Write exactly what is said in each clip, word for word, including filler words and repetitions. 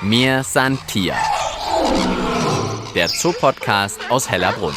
Mir san Tier, der Zoopodcast aus Hellerbrunn.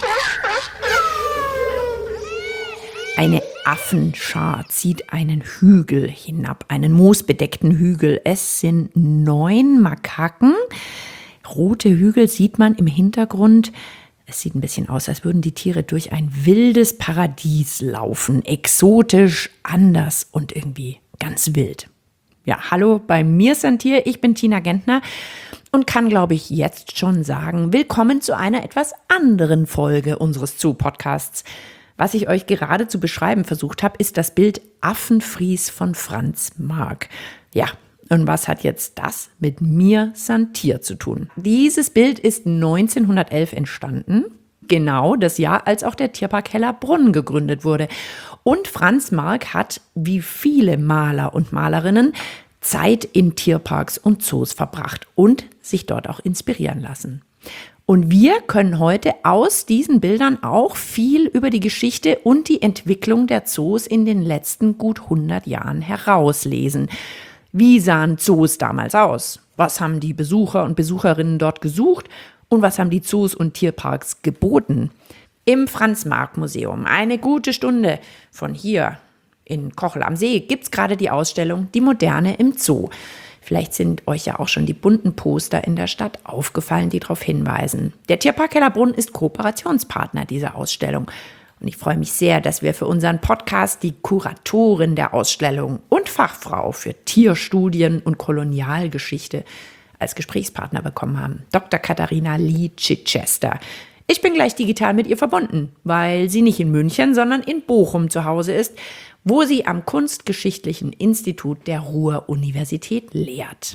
Eine Affenschar zieht einen Hügel hinab, einen moosbedeckten Hügel. Es sind neun Makaken. Rote Hügel sieht man im Hintergrund. Es sieht ein bisschen aus, als würden die Tiere durch ein wildes Paradies laufen. Exotisch, anders und irgendwie ganz wild. Ja, hallo bei Mir san Tier. Ich bin Tina Gentner und kann, glaube ich, jetzt schon sagen, willkommen zu einer etwas anderen Folge unseres Zoo-Podcasts. Was ich euch gerade zu beschreiben versucht habe, ist das Bild Affenfries von Franz Marc. Ja, und was hat jetzt das mit Mir san Tier zu tun? Dieses Bild ist neunzehnhundertelf entstanden, genau das Jahr, als auch der Tierpark Hellerbrunn gegründet wurde. Und Franz Marc hat, wie viele Maler und Malerinnen, Zeit in Tierparks und Zoos verbracht und sich dort auch inspirieren lassen. Und wir können heute aus diesen Bildern auch viel über die Geschichte und die Entwicklung der Zoos in den letzten gut hundert Jahren herauslesen. Wie sahen Zoos damals aus? Was haben die Besucher und Besucherinnen dort gesucht? Und was haben die Zoos und Tierparks geboten? Im Franz-Marc-Museum, eine gute Stunde von hier in Kochel am See, gibt es gerade die Ausstellung Die Moderne im Zoo. Vielleicht sind euch ja auch schon die bunten Poster in der Stadt aufgefallen, die darauf hinweisen. Der Tierpark Hellerbrunn ist Kooperationspartner dieser Ausstellung. Und ich freue mich sehr, dass wir für unseren Podcast die Kuratorin der Ausstellung und Fachfrau für Tierstudien und Kolonialgeschichte als Gesprächspartner bekommen haben. Doktor Katharina Lee Chichester. Ich bin gleich digital mit ihr verbunden, weil sie nicht in München, sondern in Bochum zu Hause ist, wo sie am Kunstgeschichtlichen Institut der Ruhr-Universität lehrt.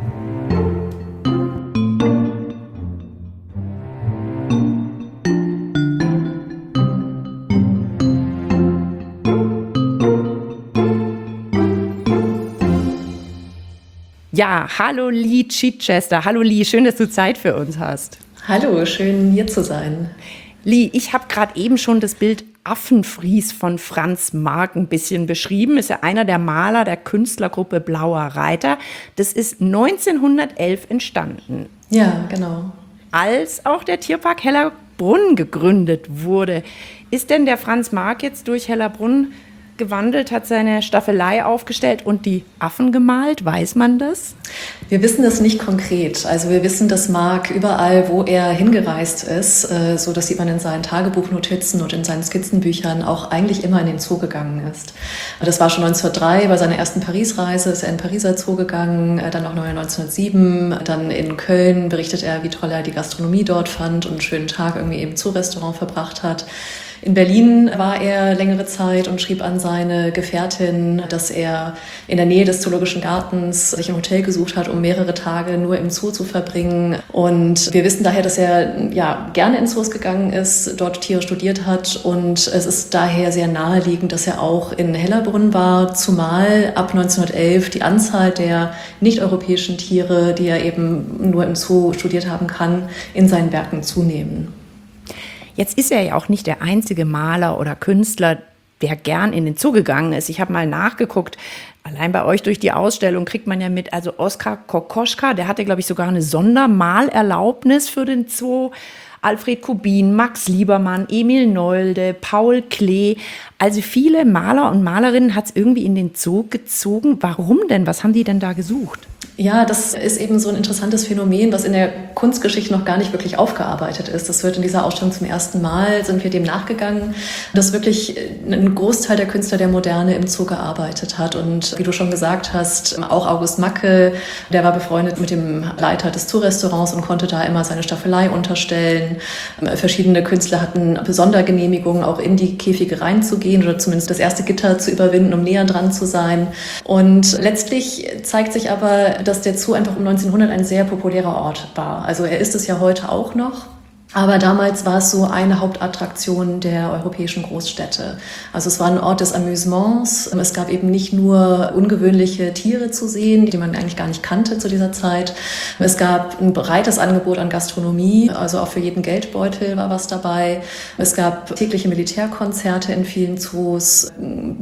Ja, hallo Lee Chichester. Hallo Lee, schön, dass du Zeit für uns hast. Hallo, schön hier zu sein. Lee, ich habe gerade eben schon das Bild Affenfries von Franz Marc ein bisschen beschrieben. Ist ja einer der Maler der Künstlergruppe Blauer Reiter. Das ist neunzehnhundertelf entstanden. Ja, genau. Als auch der Tierpark Hellerbrunn gegründet wurde. Ist denn der Franz Marc jetzt durch Hellerbrunn gewandelt, hat seine Staffelei aufgestellt und die Affen gemalt? Weiß man das? Wir wissen das nicht konkret. Also wir wissen, dass Marc überall, wo er hingereist ist, so das sieht man in seinen Tagebuchnotizen und in seinen Skizzenbüchern, auch eigentlich immer in den Zoo gegangen ist. Das war schon neunzehnhundertdrei, bei seiner ersten Paris-Reise ist er in den Pariser Zoo gegangen, dann auch neunzehnhundertsieben, dann in Köln berichtet er, wie toll er die Gastronomie dort fand und einen schönen Tag irgendwie im Zoo-Restaurant verbracht hat. In Berlin war er längere Zeit und schrieb an seine Gefährtin, dass er in der Nähe des Zoologischen Gartens sich ein Hotel gesucht hat, um mehrere Tage nur im Zoo zu verbringen. Und wir wissen daher, dass er ja gerne in Zoos gegangen ist, dort Tiere studiert hat. Und es ist daher sehr naheliegend, dass er auch in Hellerbrunn war, zumal ab neunzehnhundertelf die Anzahl der nicht-europäischen Tiere, die er eben nur im Zoo studiert haben kann, in seinen Werken zunehmen. Jetzt ist er ja auch nicht der einzige Maler oder Künstler, der gern in den Zoo gegangen ist. Ich habe mal nachgeguckt, allein bei euch durch die Ausstellung kriegt man ja mit, also Oskar Kokoschka, der hatte, glaube ich, sogar eine Sondermalerlaubnis für den Zoo. Alfred Kubin, Max Liebermann, Emil Nolde, Paul Klee. Also viele Maler und Malerinnen hat es irgendwie in den Zoo gezogen. Warum denn? Was haben die denn da gesucht? Ja, das ist eben so ein interessantes Phänomen, was in der Kunstgeschichte noch gar nicht wirklich aufgearbeitet ist. Das wird in dieser Ausstellung zum ersten Mal, sind wir dem nachgegangen, dass wirklich ein Großteil der Künstler der Moderne im Zoo gearbeitet hat. Und wie du schon gesagt hast, auch August Macke, der war befreundet mit dem Leiter des Zoo-Restaurants und konnte da immer seine Staffelei unterstellen. Verschiedene Künstler hatten Sondergenehmigungen, auch in die Käfige reinzugehen oder zumindest das erste Gitter zu überwinden, um näher dran zu sein. Und letztlich zeigt sich aber, dass der Zoo einfach um neunzehnhundert ein sehr populärer Ort war. Also er ist es ja heute auch noch. Aber damals war es so eine Hauptattraktion der europäischen Großstädte. Also es war ein Ort des Amüsements. Es gab eben nicht nur ungewöhnliche Tiere zu sehen, die man eigentlich gar nicht kannte zu dieser Zeit. Es gab ein breites Angebot an Gastronomie, also auch für jeden Geldbeutel war was dabei. Es gab tägliche Militärkonzerte in vielen Zoos,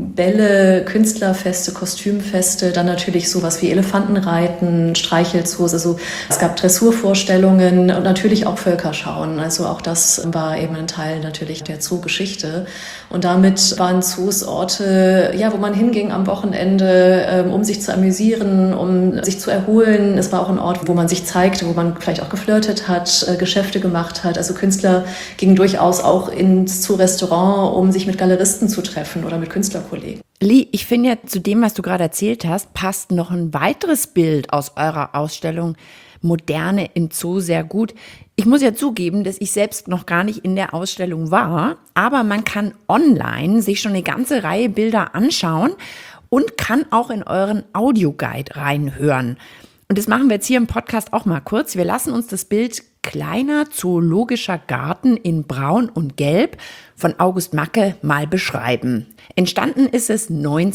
Bälle, Künstlerfeste, Kostümfeste, dann natürlich sowas wie Elefantenreiten, Streichelzoos. Also es gab Dressurvorstellungen und natürlich auch Völkerschauen. Also auch das war eben ein Teil natürlich der Zoogeschichte. Und damit waren Zoos Orte, ja, wo man hinging am Wochenende, um sich zu amüsieren, um sich zu erholen. Es war auch ein Ort, wo man sich zeigte, wo man vielleicht auch geflirtet hat, Geschäfte gemacht hat. Also Künstler gingen durchaus auch ins Zoo-Restaurant, um sich mit Galeristen zu treffen oder mit Künstlerkollegen. Lee, ich finde ja, zu dem, was du gerade erzählt hast, passt noch ein weiteres Bild aus eurer Ausstellung Moderne im Zoo sehr gut. Ich muss ja zugeben, dass ich selbst noch gar nicht in der Ausstellung war, aber man kann online sich schon eine ganze Reihe Bilder anschauen und kann auch in euren Audioguide reinhören. Und das machen wir jetzt hier im Podcast auch mal kurz. Wir lassen uns das Bild Kleiner zoologischer Garten in Braun und Gelb von August Macke mal beschreiben. Entstanden ist es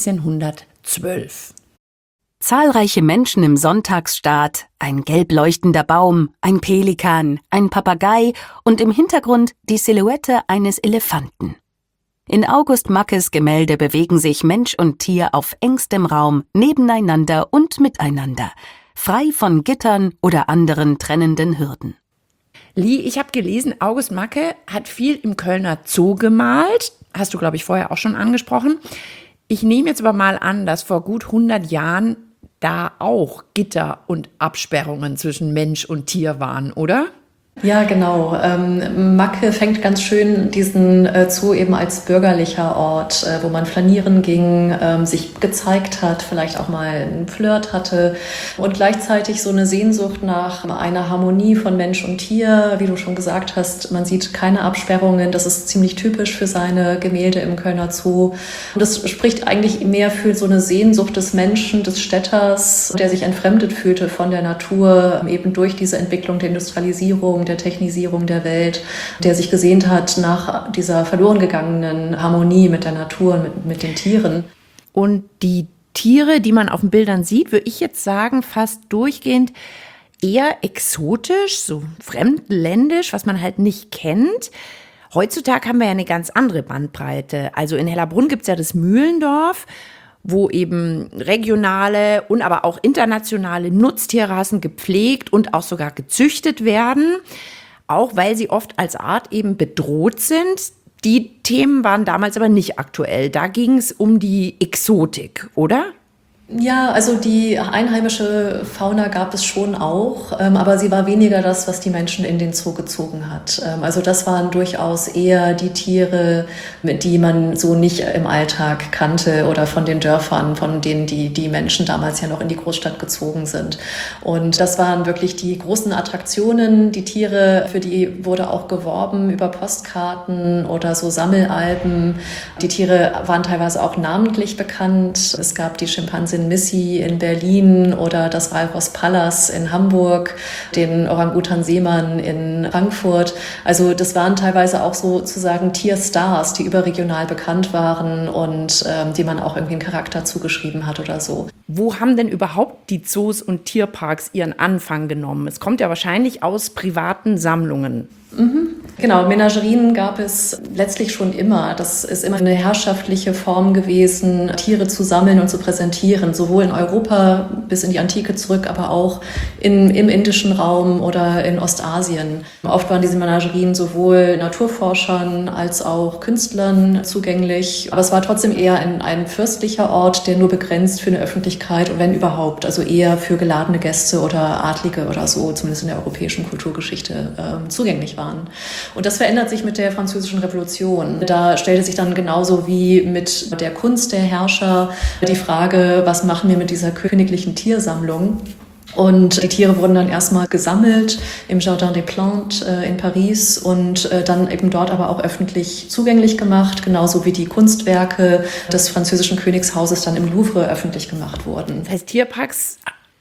neunzehnhundertzwölf. Zahlreiche Menschen im Sonntagsstaat, ein gelb leuchtender Baum, ein Pelikan, ein Papagei und im Hintergrund die Silhouette eines Elefanten. In August Mackes Gemälde bewegen sich Mensch und Tier auf engstem Raum, nebeneinander und miteinander, frei von Gittern oder anderen trennenden Hürden. Lee, ich habe gelesen, August Macke hat viel im Kölner Zoo gemalt. Hast du, glaube ich, vorher auch schon angesprochen. Ich nehme jetzt aber mal an, dass vor gut hundert Jahren da auch Gitter und Absperrungen zwischen Mensch und Tier waren, oder? Ja, genau. Ähm, Macke fängt ganz schön diesen äh, Zoo eben als bürgerlicher Ort, äh, wo man flanieren ging, ähm, sich gezeigt hat, vielleicht auch mal einen Flirt hatte und gleichzeitig so eine Sehnsucht nach einer Harmonie von Mensch und Tier. Wie du schon gesagt hast, man sieht keine Absperrungen. Das ist ziemlich typisch für seine Gemälde im Kölner Zoo. Und das spricht eigentlich mehr für so eine Sehnsucht des Menschen, des Städters, der sich entfremdet fühlte von der Natur, eben durch diese Entwicklung der Industrialisierung, der Technisierung der Welt, der sich gesehnt hat nach dieser verloren gegangenen Harmonie mit der Natur, mit, mit den Tieren. Und die Tiere, die man auf den Bildern sieht, würde ich jetzt sagen, fast durchgehend eher exotisch, so fremdländisch, was man halt nicht kennt. Heutzutage haben wir ja eine ganz andere Bandbreite. Also in Hellerbrunn gibt es ja das Mühlendorf, wo eben regionale und aber auch internationale Nutztierrassen gepflegt und auch sogar gezüchtet werden, auch weil sie oft als Art eben bedroht sind. Die Themen waren damals aber nicht aktuell. Da ging es um die Exotik, oder? Ja, also die einheimische Fauna gab es schon auch, ähm, aber sie war weniger das, was die Menschen in den Zoo gezogen hat. Ähm, also das waren durchaus eher die Tiere, die man so nicht im Alltag kannte oder von den Dörfern, von denen die, die Menschen damals ja noch in die Großstadt gezogen sind. Und das waren wirklich die großen Attraktionen. Die Tiere, für die wurde auch geworben über Postkarten oder so Sammelalben. Die Tiere waren teilweise auch namentlich bekannt. Es gab die Schimpansen Missy in Berlin oder das Walross Pallas in Hamburg, den Orang-Utan Seemann in Frankfurt. Also das waren teilweise auch sozusagen Tierstars, die überregional bekannt waren und ähm, die man auch irgendwie einen Charakter zugeschrieben hat oder so. Wo haben denn überhaupt die Zoos und Tierparks ihren Anfang genommen? Es kommt ja wahrscheinlich aus privaten Sammlungen. Mhm. Genau, Menagerien gab es letztlich schon immer. Das ist immer eine herrschaftliche Form gewesen, Tiere zu sammeln und zu präsentieren, sowohl in Europa bis in die Antike zurück, aber auch in, im indischen Raum oder in Ostasien. Oft waren diese Menagerien sowohl Naturforschern als auch Künstlern zugänglich, aber es war trotzdem eher ein, ein fürstlicher Ort, der nur begrenzt für eine Öffentlichkeit und wenn überhaupt, also eher für geladene Gäste oder Adlige oder so, zumindest in der europäischen Kulturgeschichte, äh, zugänglich war. Und das verändert sich mit der Französischen Revolution. Da stellte sich dann genauso wie mit der Kunst der Herrscher die Frage, was machen wir mit dieser königlichen Tiersammlung? Und die Tiere wurden dann erstmal gesammelt im Jardin des Plantes äh, in Paris und äh, dann eben dort aber auch öffentlich zugänglich gemacht, genauso wie die Kunstwerke des französischen Königshauses dann im Louvre öffentlich gemacht wurden. Das heißt, Tierparks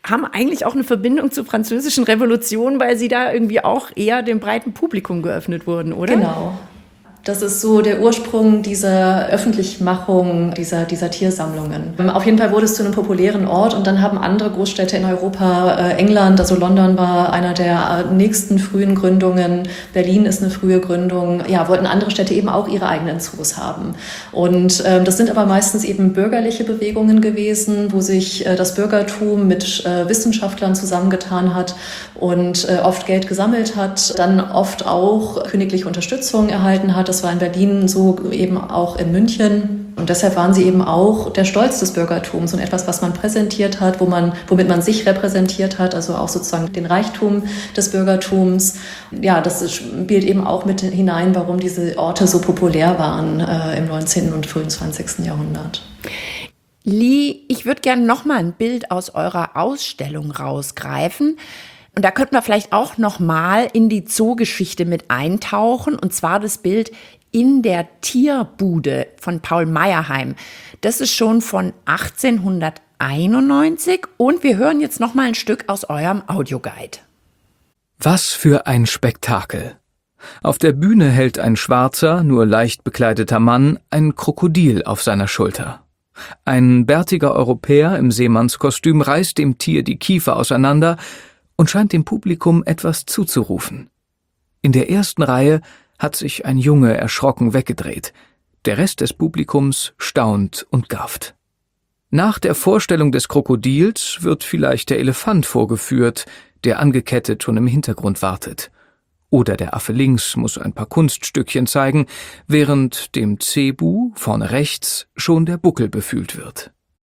haben eigentlich auch eine Verbindung zur Französischen Revolution, weil sie da irgendwie auch eher dem breiten Publikum geöffnet wurden, oder? Genau. Das ist so der Ursprung dieser Öffentlichmachung dieser, dieser Tiersammlungen. Auf jeden Fall wurde es zu einem populären Ort und dann haben andere Großstädte in Europa, äh, England, also London war einer der nächsten frühen Gründungen, Berlin ist eine frühe Gründung, ja, wollten andere Städte eben auch ihre eigenen Zoos haben. Und äh, das sind aber meistens eben bürgerliche Bewegungen gewesen, wo sich äh, das Bürgertum mit äh, Wissenschaftlern zusammengetan hat und äh, oft Geld gesammelt hat, dann oft auch königliche Unterstützung erhalten hat. Das war in Berlin so, eben auch in München. Und deshalb waren sie eben auch der Stolz des Bürgertums und etwas, was man präsentiert hat, wo man, womit man sich repräsentiert hat, also auch sozusagen den Reichtum des Bürgertums. Ja, das spielt eben auch mit hinein, warum diese Orte so populär waren äh, im neunzehnten und frühen zwanzigsten Jahrhundert. Lee, ich würde gerne noch mal ein Bild aus eurer Ausstellung rausgreifen. Und da könnten wir vielleicht auch noch mal in die Zoogeschichte mit eintauchen, und zwar das Bild in der Tierbude von Paul Meyerheim. Das ist schon von achtzehnhunderteinundneunzig und wir hören jetzt noch mal ein Stück aus eurem Audioguide. Was für ein Spektakel! Auf der Bühne hält ein schwarzer, nur leicht bekleideter Mann ein Krokodil auf seiner Schulter. Ein bärtiger Europäer im Seemannskostüm reißt dem Tier die Kiefer auseinander und scheint dem Publikum etwas zuzurufen. In der ersten Reihe hat sich ein Junge erschrocken weggedreht. Der Rest des Publikums staunt und gafft. Nach der Vorstellung des Krokodils wird vielleicht der Elefant vorgeführt, der angekettet schon im Hintergrund wartet. Oder der Affe links muss ein paar Kunststückchen zeigen, während dem Zebu vorne rechts schon der Buckel befühlt wird.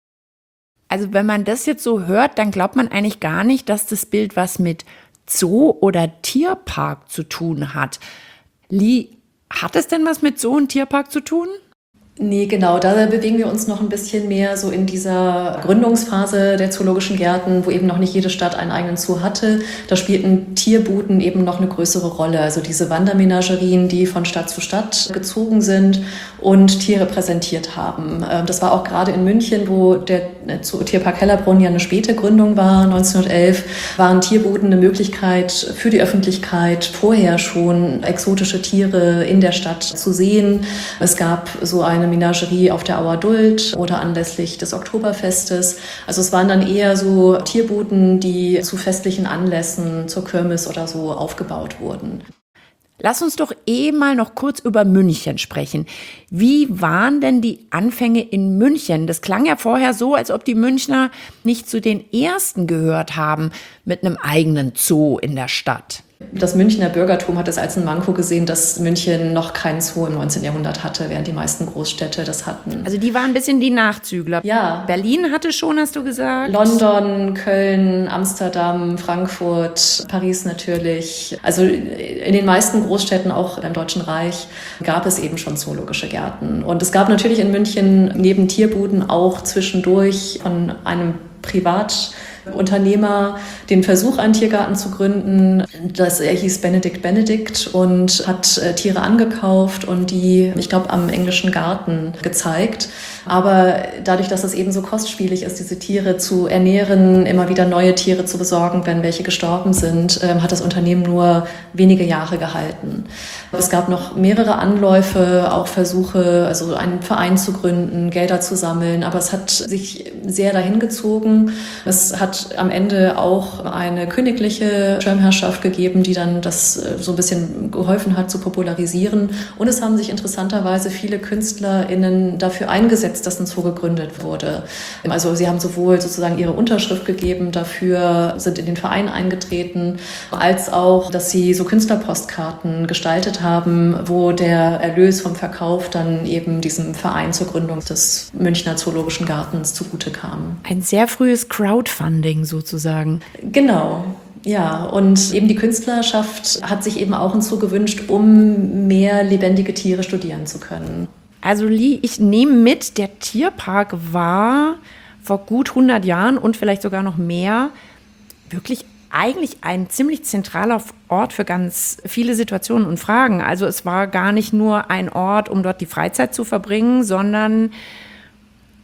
Also wenn man das jetzt so hört, dann glaubt man eigentlich gar nicht, dass das Bild was mit Zoo oder Tierpark zu tun hat. Lee, hat es denn was mit Zoo und Tierpark zu tun? Nee, genau, da bewegen wir uns noch ein bisschen mehr so in dieser Gründungsphase der zoologischen Gärten, wo eben noch nicht jede Stadt einen eigenen Zoo hatte. Da spielten Tierbuden eben noch eine größere Rolle. Also diese Wandermenagerien, die von Stadt zu Stadt gezogen sind und Tiere präsentiert haben. Das war auch gerade in München, wo der Tierpark Hellerbrunn ja eine späte Gründung war, neunzehnhundertelf, waren Tierbuden eine Möglichkeit für die Öffentlichkeit, vorher schon exotische Tiere in der Stadt zu sehen. Es gab so eine Menagerie auf der Auer Duld oder anlässlich des Oktoberfestes. Also es waren dann eher so Tierbuden, die zu festlichen Anlässen, zur Kirmes oder so aufgebaut wurden. Lass uns doch eh mal noch kurz über München sprechen. Wie waren denn die Anfänge in München? Das klang ja vorher so, als ob die Münchner nicht zu den Ersten gehört haben mit einem eigenen Zoo in der Stadt. Das Münchner Bürgertum hat es als ein Manko gesehen, dass München noch keinen Zoo im neunzehnten Jahrhundert hatte, während die meisten Großstädte das hatten. Also die waren ein bisschen die Nachzügler. Ja. Berlin hatte schon, hast du gesagt? London, Köln, Amsterdam, Frankfurt, Paris natürlich. Also in den meisten Großstädten, auch im Deutschen Reich, gab es eben schon zoologische Gärten. Und es gab natürlich in München neben Tierbuden auch zwischendurch von einem Privat Unternehmer den Versuch, einen Tiergarten zu gründen. Das, er hieß Benedikt Benedikt und hat äh, Tiere angekauft und die, ich glaube, am englischen Garten gezeigt. Aber dadurch, dass es eben so kostspielig ist, diese Tiere zu ernähren, immer wieder neue Tiere zu besorgen, wenn welche gestorben sind, äh, hat das Unternehmen nur wenige Jahre gehalten. Es gab noch mehrere Anläufe, auch Versuche, also einen Verein zu gründen, Gelder zu sammeln, aber es hat sich sehr dahin gezogen. Es hat am Ende auch eine königliche Schirmherrschaft gegeben, die dann das so ein bisschen geholfen hat zu popularisieren. Und es haben sich interessanterweise viele KünstlerInnen dafür eingesetzt, dass ein Zoo gegründet wurde. Also sie haben sowohl sozusagen ihre Unterschrift gegeben dafür, sind in den Verein eingetreten, als auch, dass sie so Künstlerpostkarten gestaltet haben, wo der Erlös vom Verkauf dann eben diesem Verein zur Gründung des Münchner Zoologischen Gartens zugute kam. Ein sehr frühes Crowdfunding sozusagen. Genau. Ja, und eben die Künstlerschaft hat sich eben auch ein Zoo gewünscht, um mehr lebendige Tiere studieren zu können. Also Lee, ich nehme mit, der Tierpark war vor gut hundert Jahren und vielleicht sogar noch mehr wirklich eigentlich ein ziemlich zentraler Ort für ganz viele Situationen und Fragen. Also es war gar nicht nur ein Ort, um dort die Freizeit zu verbringen, sondern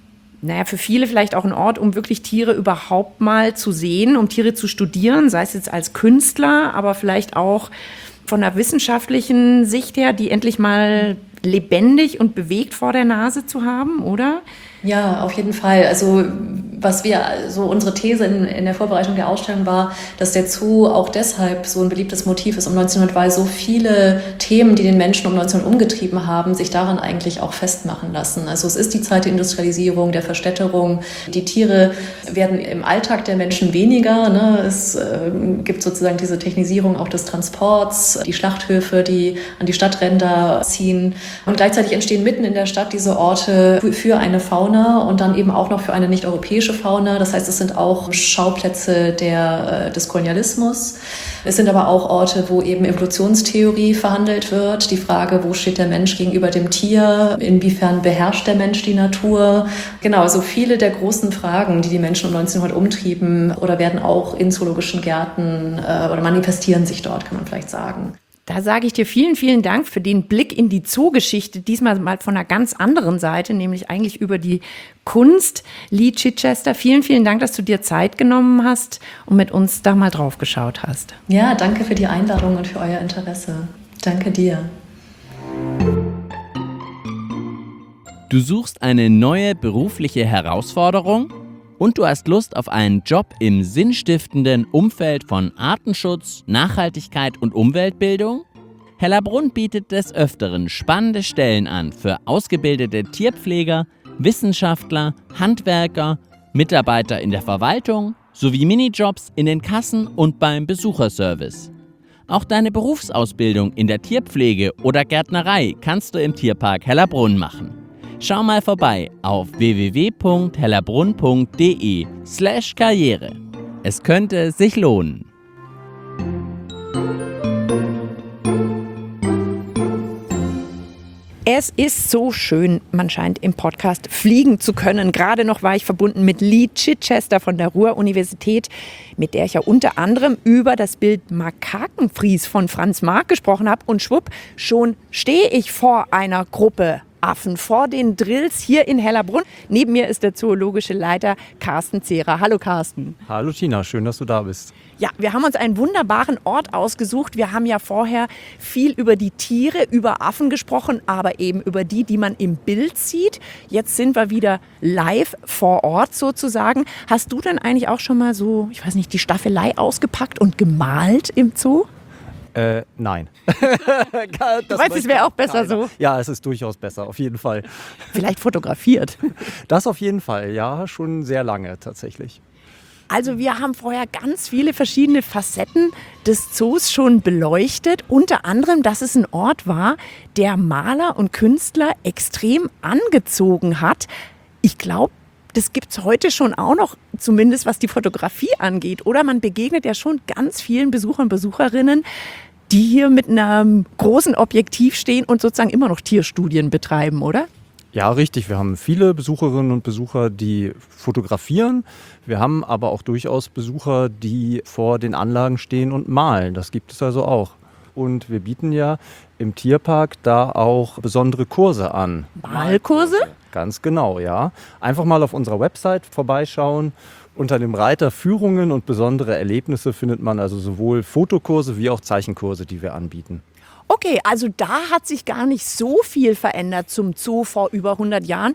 naja, für viele vielleicht auch ein Ort, um wirklich Tiere überhaupt mal zu sehen, um Tiere zu studieren, sei es jetzt als Künstler, aber vielleicht auch von der wissenschaftlichen Sicht her, die endlich mal lebendig und bewegt vor der Nase zu haben, oder? Ja, auf jeden Fall. Also was wir, so unsere These in, in der Vorbereitung der Ausstellung war, dass der Zoo auch deshalb so ein beliebtes Motiv ist um neunzehnhundert, weil so viele Themen, die den Menschen um neunzehnhundert umgetrieben haben, sich daran eigentlich auch festmachen lassen. Also es ist die Zeit der Industrialisierung, der Verstädterung. Die Tiere werden im Alltag der Menschen weniger. Ne? Es äh, gibt sozusagen diese Technisierung auch des Transports, die Schlachthöfe, die an die Stadtränder ziehen. Und gleichzeitig entstehen mitten in der Stadt diese Orte für eine Fauna und dann eben auch noch für eine nicht-europäische Fauna. Das heißt, es sind auch Schauplätze der, des Kolonialismus. Es sind aber auch Orte, wo eben Evolutionstheorie verhandelt wird. Die Frage, wo steht der Mensch gegenüber dem Tier? Inwiefern beherrscht der Mensch die Natur? Genau, also viele der großen Fragen, die die Menschen um neunzehnhundert umtrieben oder werden auch in zoologischen Gärten äh, oder manifestieren sich dort, kann man vielleicht sagen. Da sage ich dir vielen, vielen Dank für den Blick in die Zoogeschichte, diesmal mal von einer ganz anderen Seite, nämlich eigentlich über die Kunst. Lee Chichester, vielen, vielen Dank, dass du dir Zeit genommen hast und mit uns da mal drauf geschaut hast. Ja, danke für die Einladung und für euer Interesse. Danke dir. Du suchst eine neue berufliche Herausforderung? Und du hast Lust auf einen Job im sinnstiftenden Umfeld von Artenschutz, Nachhaltigkeit und Umweltbildung? Hellerbrunn bietet des Öfteren spannende Stellen an für ausgebildete Tierpfleger, Wissenschaftler, Handwerker, Mitarbeiter in der Verwaltung sowie Minijobs in den Kassen und beim Besucherservice. Auch deine Berufsausbildung in der Tierpflege oder Gärtnerei kannst du im Tierpark Hellerbrunn machen. Schau mal vorbei auf w w w punkt hellerbrunn punkt d e slash karriere. Es könnte sich lohnen. Es ist so schön, man scheint im Podcast fliegen zu können. Gerade noch war ich verbunden mit Lee Chichester von der Ruhr-Universität, mit der ich ja unter anderem über das Bild Makakenfries von Franz Marc gesprochen habe. Und schwupp, schon stehe ich vor einer Gruppe Affen, vor den Drills hier in Hellerbrunn. Neben mir ist der zoologische Leiter Carsten Zehrer. Hallo Carsten. Hallo Tina, schön, dass du da bist. Ja, wir haben uns einen wunderbaren Ort ausgesucht. Wir haben ja vorher viel über die Tiere, über Affen gesprochen, aber eben über die, die man im Bild sieht. Jetzt sind wir wieder live vor Ort sozusagen. Hast du denn eigentlich auch schon mal so, ich weiß nicht, die Staffelei ausgepackt und gemalt im Zoo? Äh, nein. Du weißt, es wäre auch besser so. Ja, es ist durchaus besser, auf jeden Fall. Vielleicht fotografiert. Das auf jeden Fall, ja, schon sehr lange tatsächlich. Also wir haben vorher ganz viele verschiedene Facetten des Zoos schon beleuchtet. Unter anderem, dass es ein Ort war, der Maler und Künstler extrem angezogen hat. Ich glaube, das gibt es heute schon auch noch, zumindest was die Fotografie angeht. Oder man begegnet ja schon ganz vielen Besuchern und Besucherinnen, die hier mit einem großen Objektiv stehen und sozusagen immer noch Tierstudien betreiben, oder? Ja, richtig. Wir haben viele Besucherinnen und Besucher, die fotografieren. Wir haben aber auch durchaus Besucher, die vor den Anlagen stehen und malen. Das gibt es also auch. Und wir bieten ja im Tierpark da auch besondere Kurse an. Malkurse? Ganz genau, ja. Einfach mal auf unserer Website vorbeischauen. Unter dem Reiter Führungen und besondere Erlebnisse findet man also sowohl Fotokurse wie auch Zeichenkurse, die wir anbieten. Okay, also da hat sich gar nicht so viel verändert zum Zoo vor über hundert Jahren.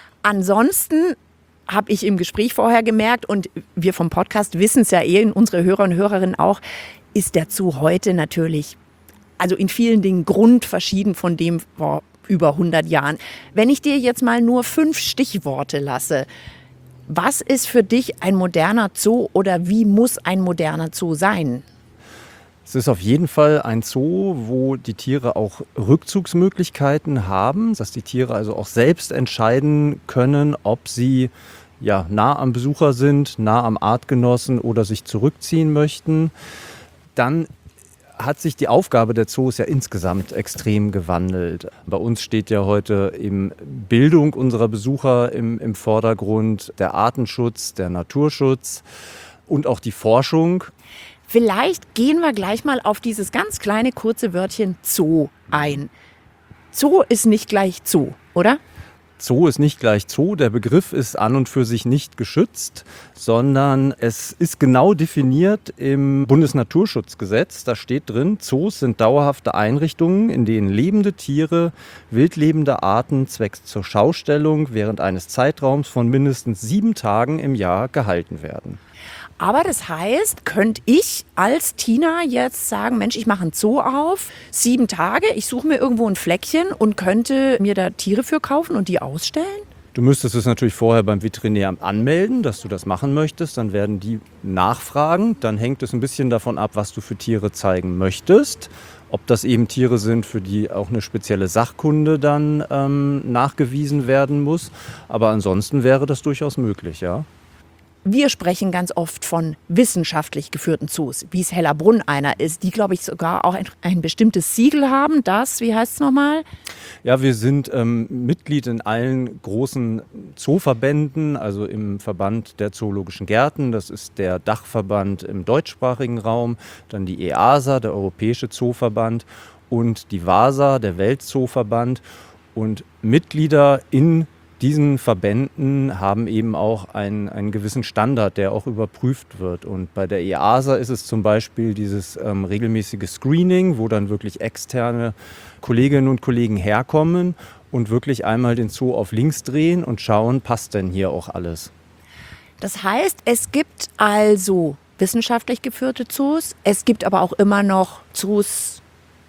Ansonsten habe ich im Gespräch vorher gemerkt, und wir vom Podcast wissen es ja eh, unsere Hörer und Hörerinnen auch, ist der Zoo heute natürlich, also in vielen Dingen grundverschieden von dem vor über hundert Jahren. Wenn ich dir jetzt mal nur fünf Stichworte lasse, was ist für dich ein moderner Zoo oder wie muss ein moderner Zoo sein? Es ist auf jeden Fall ein Zoo, wo die Tiere auch Rückzugsmöglichkeiten haben, dass die Tiere also auch selbst entscheiden können, ob sie ja, nah am Besucher sind, nah am Artgenossen oder sich zurückziehen möchten. Dann hat sich die Aufgabe der Zoos ja insgesamt extrem gewandelt. Bei uns steht ja heute eben Bildung unserer Besucher im, im Vordergrund, der Artenschutz, der Naturschutz und auch die Forschung. Vielleicht gehen wir gleich mal auf dieses ganz kleine kurze Wörtchen Zoo ein. Zoo ist nicht gleich Zoo, oder? Zoo ist nicht gleich Zoo. Der Begriff ist an und für sich nicht geschützt, sondern es ist genau definiert im Bundesnaturschutzgesetz. Da steht drin, Zoos sind dauerhafte Einrichtungen, in denen lebende Tiere, wildlebende Arten zwecks zur Schaustellung während eines Zeitraums von mindestens sieben Tagen im Jahr gehalten werden. Aber das heißt, könnte ich als Tina jetzt sagen, Mensch, ich mache einen Zoo auf, sieben Tage, ich suche mir irgendwo ein Fleckchen und könnte mir da Tiere für kaufen und die ausstellen? Du müsstest es natürlich vorher beim Veterinäramt anmelden, dass du das machen möchtest. Dann werden die nachfragen. Dann hängt es ein bisschen davon ab, was du für Tiere zeigen möchtest. Ob das eben Tiere sind, für die auch eine spezielle Sachkunde dann ähm, nachgewiesen werden muss. Aber ansonsten wäre das durchaus möglich, ja. Wir sprechen ganz oft von wissenschaftlich geführten Zoos, wie es Hellerbrunn einer ist, die, glaube ich, sogar auch ein, ein bestimmtes Siegel haben. Das, wie heißt es nochmal? Ja, wir sind ähm, Mitglied in allen großen Zooverbänden, also im Verband der Zoologischen Gärten. Das ist der Dachverband im deutschsprachigen Raum, dann die E A S A, der Europäische Zooverband, und die VASA, der Weltzooverband. Und Mitglieder in diesen Verbänden haben eben auch einen, einen gewissen Standard, der auch überprüft wird. Und bei der E A S A ist es zum Beispiel dieses ähm, regelmäßige Screening, wo dann wirklich externe Kolleginnen und Kollegen herkommen und wirklich einmal den Zoo auf links drehen und schauen, passt denn hier auch alles. Das heißt, es gibt also wissenschaftlich geführte Zoos, es gibt aber auch immer noch Zoos,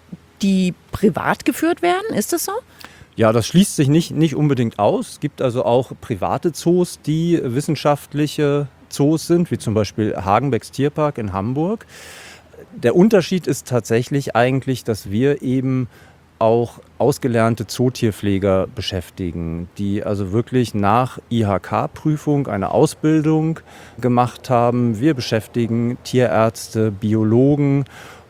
die privat geführt werden. Ist das so? Ja, das schließt sich nicht, nicht unbedingt aus. Es gibt also auch private Zoos, die wissenschaftliche Zoos sind, wie zum Beispiel Hagenbecks Tierpark in Hamburg. Der Unterschied ist tatsächlich eigentlich, dass wir eben auch ausgelernte Zootierpfleger beschäftigen, die also wirklich nach I H K-Prüfung eine Ausbildung gemacht haben. Wir beschäftigen Tierärzte, Biologen,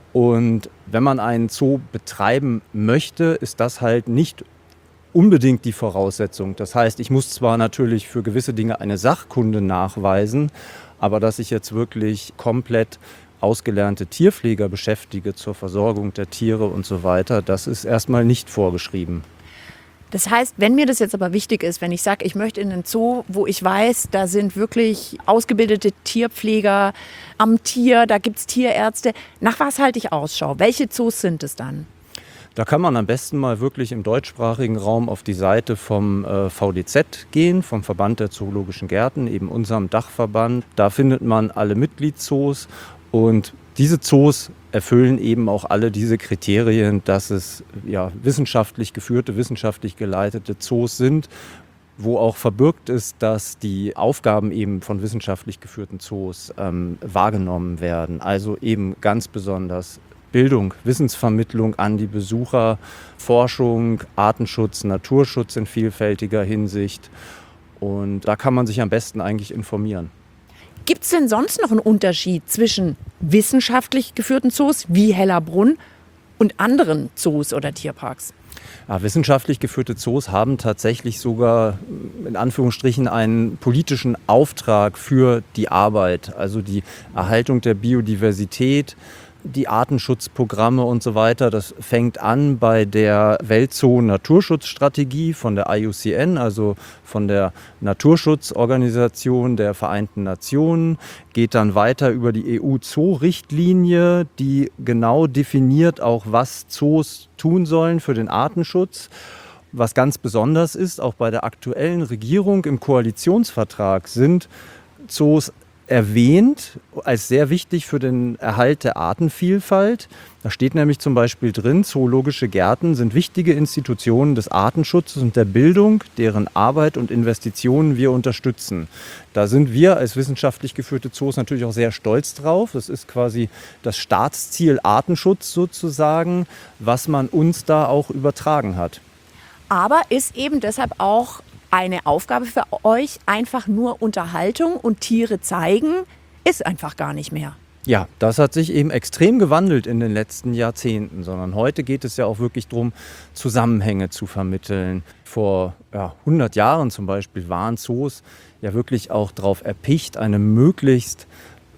und wenn man einen Zoo betreiben möchte, ist das halt nicht unbedingt die Voraussetzung. Das heißt, ich muss zwar natürlich für gewisse Dinge eine Sachkunde nachweisen, aber dass ich jetzt wirklich komplett ausgelernte Tierpfleger beschäftige zur Versorgung der Tiere und so weiter, das ist erstmal nicht vorgeschrieben. Das heißt, wenn mir das jetzt aber wichtig ist, wenn ich sage, ich möchte in einen Zoo, wo ich weiß, da sind wirklich ausgebildete Tierpfleger am Tier, da gibt es Tierärzte, nach was halte ich Ausschau? Welche Zoos sind es dann? Da kann man am besten mal wirklich im deutschsprachigen Raum auf die Seite vom äh, V D Z gehen, vom Verband der Zoologischen Gärten, eben unserem Dachverband. Da findet man alle Mitgliedszoos, und diese Zoos erfüllen eben auch alle diese Kriterien, dass es ja, wissenschaftlich geführte, wissenschaftlich geleitete Zoos sind, wo auch verbürgt ist, dass die Aufgaben eben von wissenschaftlich geführten Zoos ähm, wahrgenommen werden. Also eben ganz besonders Bildung, Wissensvermittlung an die Besucher, Forschung, Artenschutz, Naturschutz in vielfältiger Hinsicht. Und da kann man sich am besten eigentlich informieren. Gibt es denn sonst noch einen Unterschied zwischen wissenschaftlich geführten Zoos wie Hellerbrunn und anderen Zoos oder Tierparks? Ja, wissenschaftlich geführte Zoos haben tatsächlich sogar in Anführungsstrichen einen politischen Auftrag für die Arbeit, also die Erhaltung der Biodiversität, die Artenschutzprogramme und so weiter. Das fängt an bei der Weltzoo-Naturschutzstrategie von der I U C N, also von der Naturschutzorganisation der Vereinten Nationen, geht dann weiter über die E U-Zoo-Richtlinie, die genau definiert auch, was Zoos tun sollen für den Artenschutz. Was ganz besonders ist, auch bei der aktuellen Regierung im Koalitionsvertrag sind Zoos erwähnt als sehr wichtig für den Erhalt der Artenvielfalt. Da steht nämlich zum Beispiel drin, zoologische Gärten sind wichtige Institutionen des Artenschutzes und der Bildung, deren Arbeit und Investitionen wir unterstützen. Da sind wir als wissenschaftlich geführte Zoos natürlich auch sehr stolz drauf. Das ist quasi das Staatsziel Artenschutz sozusagen, was man uns da auch übertragen hat. Aber ist eben deshalb auch eine Aufgabe für euch, einfach nur Unterhaltung und Tiere zeigen, ist einfach gar nicht mehr. Ja, das hat sich eben extrem gewandelt in den letzten Jahrzehnten, sondern heute geht es ja auch wirklich darum, Zusammenhänge zu vermitteln. Vor ja, hundert Jahren zum Beispiel waren Zoos ja wirklich auch darauf erpicht, eine möglichst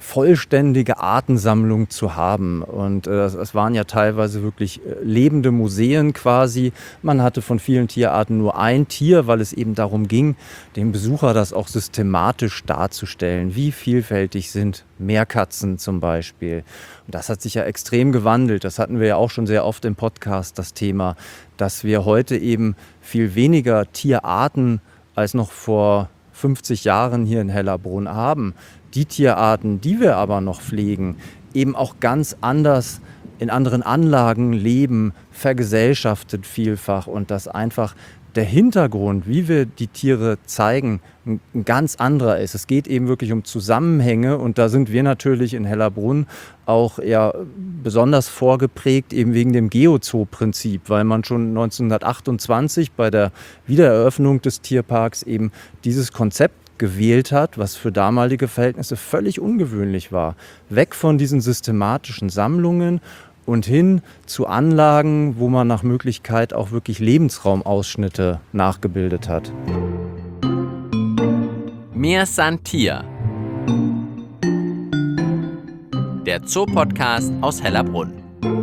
vollständige Artensammlung zu haben. Und äh, es waren ja teilweise wirklich äh, lebende Museen quasi. Man hatte von vielen Tierarten nur ein Tier, weil es eben darum ging, dem Besucher das auch systematisch darzustellen. Wie vielfältig sind Meerkatzen zum Beispiel. Und das hat sich ja extrem gewandelt. Das hatten wir ja auch schon sehr oft im Podcast, das Thema, dass wir heute eben viel weniger Tierarten als noch vor fünfzig Jahren hier in Hellerbrunn haben. Die Tierarten, die wir aber noch pflegen, eben auch ganz anders in anderen Anlagen leben, vergesellschaftet vielfach und dass einfach der Hintergrund, wie wir die Tiere zeigen, ein ganz anderer ist. Es geht eben wirklich um Zusammenhänge und da sind wir natürlich in Hellerbrunn auch eher besonders vorgeprägt, eben wegen dem Geozoo-Prinzip, weil man schon neunzehnhundertachtundzwanzig bei der Wiedereröffnung des Tierparks eben dieses Konzept gewählt hat, was für damalige Verhältnisse völlig ungewöhnlich war. Weg von diesen systematischen Sammlungen und hin zu Anlagen, wo man nach Möglichkeit auch wirklich Lebensraumausschnitte nachgebildet hat. Mir san Tier. Der Zoo-Podcast aus Hellerbrunn.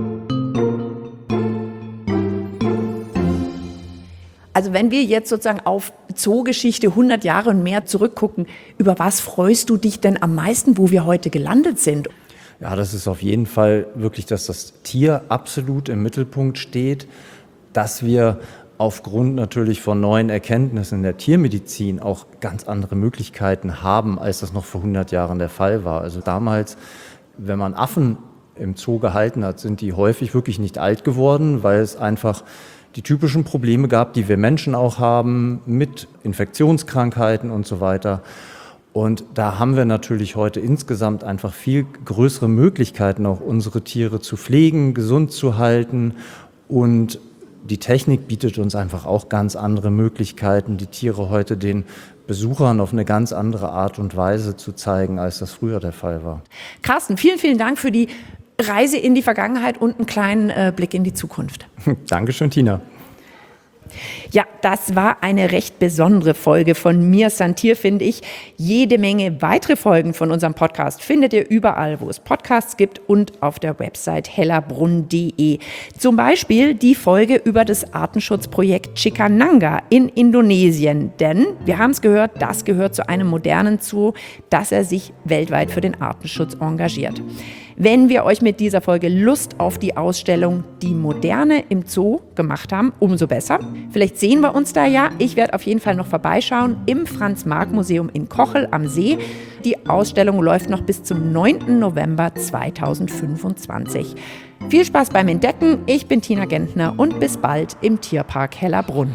Also wenn wir jetzt sozusagen auf Zoogeschichte hundert Jahre und mehr zurückgucken, über was freust du dich denn am meisten, wo wir heute gelandet sind? Ja, das ist auf jeden Fall wirklich, dass das Tier absolut im Mittelpunkt steht, dass wir aufgrund natürlich von neuen Erkenntnissen in der Tiermedizin auch ganz andere Möglichkeiten haben, als das noch vor hundert Jahren der Fall war. Also damals, wenn man Affen im Zoo gehalten hat, sind die häufig wirklich nicht alt geworden, weil es einfach die typischen Probleme gab, die wir Menschen auch haben, mit Infektionskrankheiten und so weiter. Und da haben wir natürlich heute insgesamt einfach viel größere Möglichkeiten, auch unsere Tiere zu pflegen, gesund zu halten. Und die Technik bietet uns einfach auch ganz andere Möglichkeiten, die Tiere heute den Besuchern auf eine ganz andere Art und Weise zu zeigen, als das früher der Fall war. Carsten, vielen, vielen Dank für die Reise in die Vergangenheit und einen kleinen äh, Blick in die Zukunft. Dankeschön, Tina. Ja, das war eine recht besondere Folge von Mir san Tier, finde ich. Jede Menge weitere Folgen von unserem Podcast findet ihr überall, wo es Podcasts gibt und auf der Website hellerbrunn punkt de. Zum Beispiel die Folge über das Artenschutzprojekt Cikananga in Indonesien. Denn, wir haben es gehört, das gehört zu einem modernen Zoo, dass er sich weltweit für den Artenschutz engagiert. Wenn wir euch mit dieser Folge Lust auf die Ausstellung Die Moderne im Zoo gemacht haben, umso besser. Vielleicht sehen wir uns da ja. Ich werde auf jeden Fall noch vorbeischauen im Franz-Marc-Museum in Kochel am See. Die Ausstellung läuft noch bis zum neunten November zweitausendfünfundzwanzig. Viel Spaß beim Entdecken. Ich bin Tina Gentner und bis bald im Tierpark Hellerbrunn.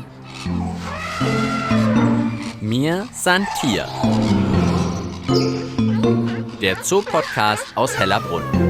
Mir san Tier. Der Zoo-Podcast aus Hellerbrunn.